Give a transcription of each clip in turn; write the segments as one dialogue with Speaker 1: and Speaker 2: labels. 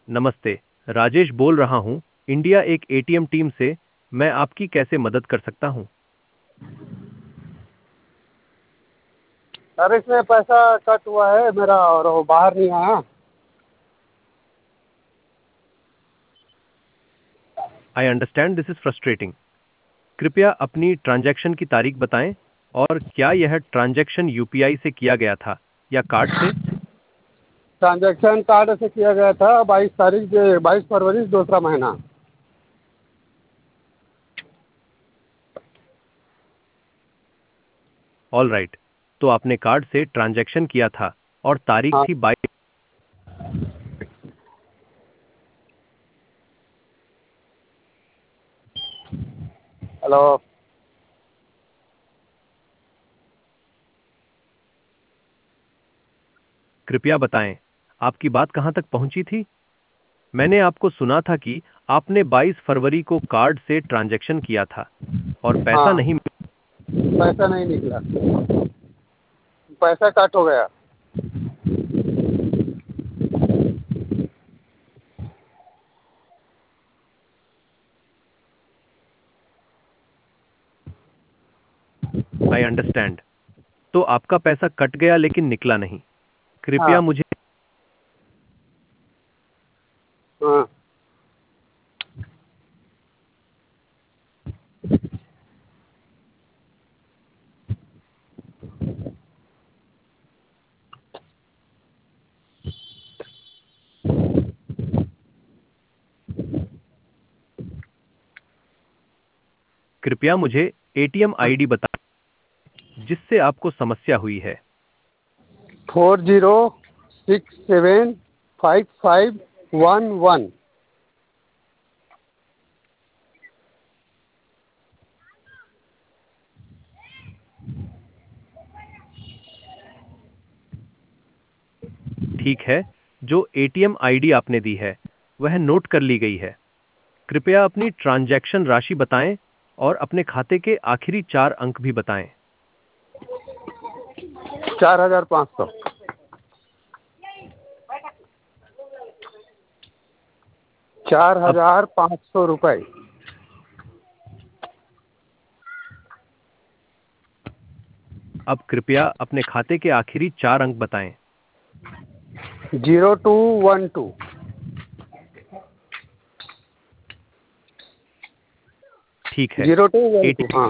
Speaker 1: नमस्ते। राजेश बोल रहा हूँ, इंडिया एक एटीएम टीम से। मैं आपकी कैसे मदद कर सकता हूँ?
Speaker 2: सर इसमें पैसा कट हुआ है मेरा और वो बाहर नहीं आया।
Speaker 1: I understand this is frustrating. कृपया अपनी ट्रांजैक्शन की तारीख बताएं और क्या यह ट्रांजैक्शन यूपीआई से किया गया था या कार्ड से?
Speaker 2: ट्रांजैक्शन कार्ड से किया गया था 22 फरवरी दूसरा महीना।
Speaker 1: ऑल राइट, तो आपने कार्ड से ट्रांजैक्शन किया था और तारीख
Speaker 2: हाँ।
Speaker 1: थी 22।
Speaker 2: हेलो।
Speaker 1: कृपया बताएं, आपकी बात कहां तक पहुंची थी? मैंने आपको सुना था कि आपने 22 फरवरी को कार्ड से ट्रांजैक्शन किया था और पैसा
Speaker 2: हाँ,
Speaker 1: नहीं।
Speaker 2: पैसा नहीं निकला, पैसा कट हो गया।
Speaker 1: I understand. तो आपका पैसा कट गया लेकिन निकला नहीं।
Speaker 2: हाँ।
Speaker 1: कृपया मुझे
Speaker 2: हाँ।
Speaker 1: कृपया मुझे एटीएम आईडी बताएं जिससे आपको समस्या हुई है।
Speaker 2: 40675511।
Speaker 1: ठीक है, जो एटीएम आईडी आपने दी है वह नोट कर ली गई है। कृपया अपनी ट्रांजैक्शन राशि बताएं और अपने खाते के आखिरी 4 अंक भी बताएं।
Speaker 2: 4500।
Speaker 1: अब
Speaker 2: 4500 रुपये।
Speaker 1: अब कृपया अपने खाते के आखिरी 4 अंक बताएं।
Speaker 2: 0212।
Speaker 1: ठीक है।
Speaker 2: 0212।
Speaker 1: एटीएम
Speaker 2: हाँ।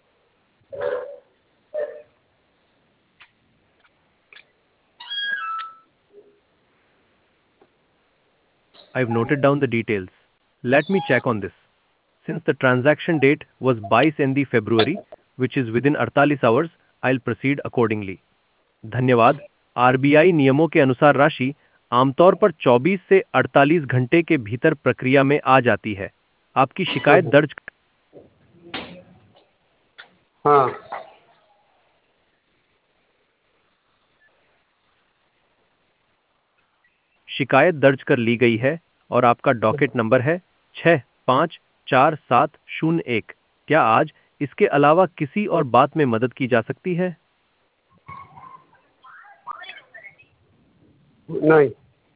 Speaker 1: I've noted down the details. Let me check on this. Since the transaction date was 22 February, which is within 48 hours, I'll proceed accordingly. धन्यवाद। आरबीआई नियमों के अनुसार राशि आमतौर पर 24 से 48 घंटे के भीतर प्रक्रिया में आ जाती है। आपकी शिकायत दर्ज
Speaker 2: हाँ।
Speaker 1: शिकायत दर्ज कर ली गई है और आपका डॉकेट नंबर है 654701। क्या आज इसके अलावा किसी और बात में मदद की जा सकती है?
Speaker 2: नहीं।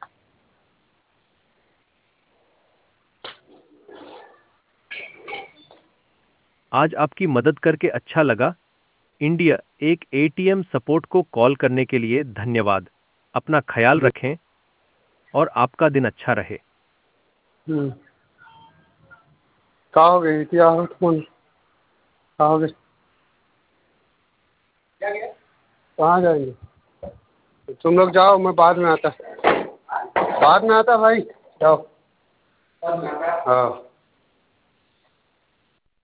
Speaker 1: आज आपकी मदद करके अच्छा लगा। इंडिया एक एटीएम सपोर्ट को कॉल करने के लिए धन्यवाद। अपना ख्याल रखें और आपका दिन अच्छा रहे।
Speaker 2: हम्म। कहाँ हो गई क्या हो तुम? कहाँ हो गए? कहाँ जाएंगे? तुम लोग जाओ, मैं बाद में आता। बाद में आता भाई, जाओ। हाँ।